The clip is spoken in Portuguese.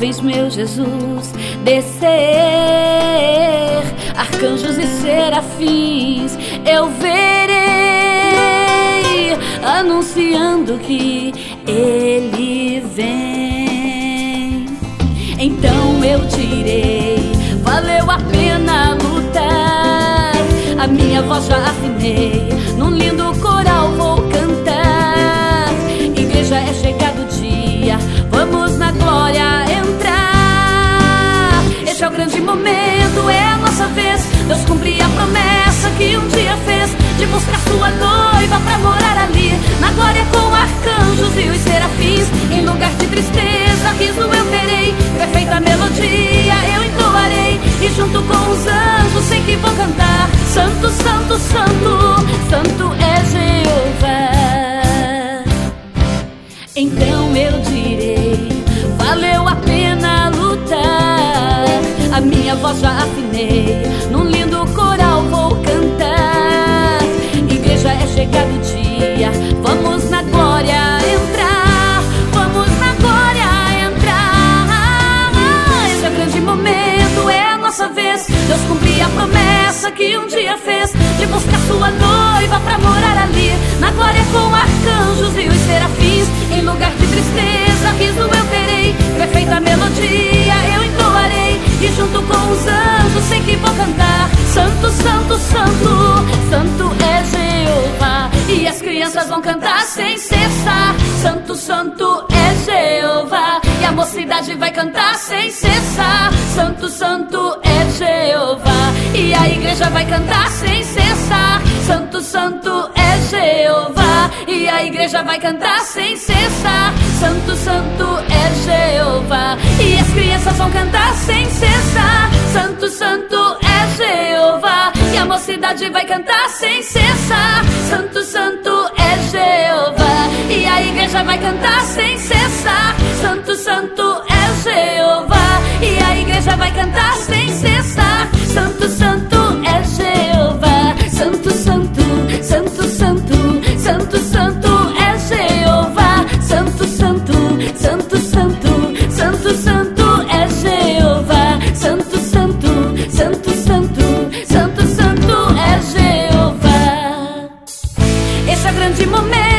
nuvens, meu Jesus, descer, arcanjos e serafins eu verei, anunciando que Ele vem. Então eu direi, valeu a pena lutar, a minha voz já afinei, num lindo coral vou cantar. Igreja, é chegado o dia, vamos na glória entrar. Este é o grande momento, é a nossa vez. Deus cumprir a promessa que um dia fez, de buscar sua noiva pra morar ali, na glória com arcanjos e os serafins. Em lugar de tristeza, riso eu terei, perfeita melodia eu entoarei, e junto com os anjos sei que vou cantar: Santo, Santo, Santo, Santo é Jeová. Então eu direi, valeu a pena lutar, a minha voz já afinei, num lindo coral vou cantar. Igreja, é chegado o dia, vamos na glória entrar, vamos na glória entrar. Esse é o grande momento, é a nossa vez. Deus cumprir a promessa que um dia fez, de buscar sua noiva pra morar ali, na glória com arcanjos e os serafins. Em lugar de tristeza, riso eu terei, perfeita melodia eu entoarei, e junto com os anjos sei que vou cantar: Santo, Santo, Santo, Santo é Jeová. E as crianças vão cantar sem cessar: Santo, Santo é Jeová. E a mocidade vai cantar sem cessar: Santo, Santo é Jeová. E a igreja vai cantar sem cessar: Santo, Santo é Jeová. E a igreja vai cantar sem cessar: Santo, Santo é Jeová. E as crianças vão cantar sem cessar: Santo, Santo é Jeová. E a mocidade vai cantar sem cessar: Santo, Santo é Jeová. E a igreja vai cantar sem cessar: Santo, Santo é Jeová. E a igreja vai cantar sem cessar: Santo, Santo é Jeová. Santo, Santo, Santo, Santo, Santo, Santo é Jeová. Santo, Santo, Santo, Santo, Santo, Santo é Jeová. Santo, Santo, Santo, Santo, Santo, Santo é Jeová. Esse é o grande momento,